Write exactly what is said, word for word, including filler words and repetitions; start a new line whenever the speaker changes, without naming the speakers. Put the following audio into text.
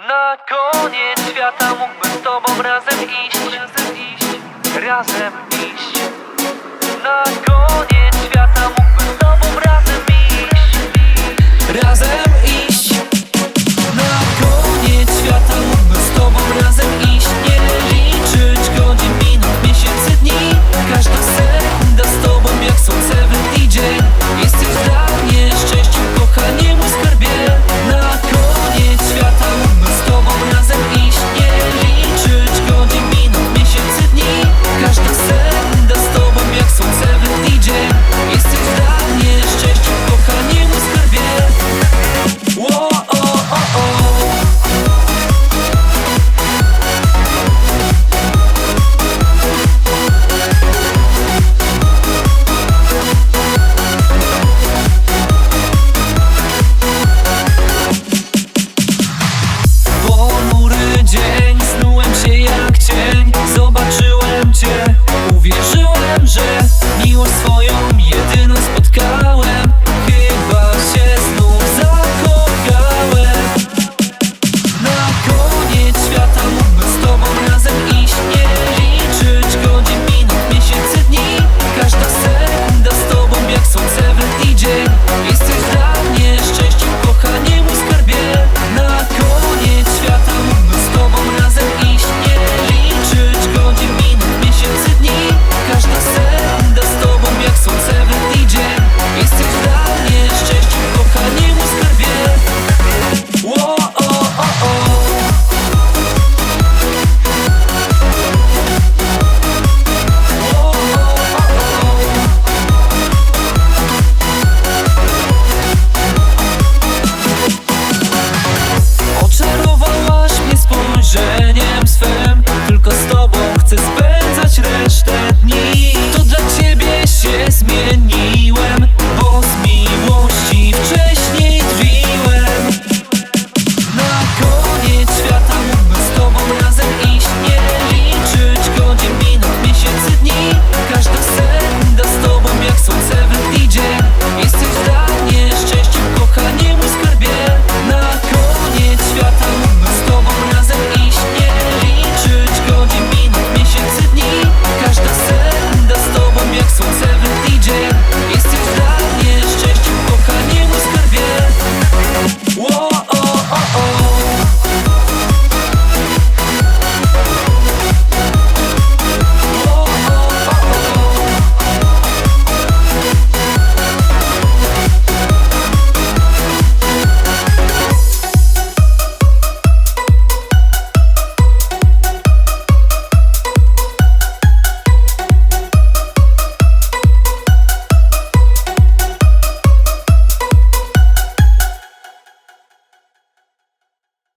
Na koniec świata mógłbym z tobą razem iść, razem iść, razem iść. Na koniec świata mógłbym z tobą razem iść, razem iść. Na koniec świata mógłbym z tobą razem iść. Nie liczyć godzin, minut, miesięcy, dni. Każda sekunda z tobą jak słońce w dni dzień. Jesteś dla mnie szczęściem, kochanie, mój skarbie. Na koniec świata mógłbym z tobą razem iść. Nie liczyć godzin, minut, miesięcy, dni. Każda sekunda z tobą jak słońce w dni dzień. Jesteś dla mnie szczęściem, kochanie, mój skarbie. Wo, o, o, o. Ponury dzień, snułem się jak cień. Zobaczyłem cię, uwierzyłem, że miłość swoją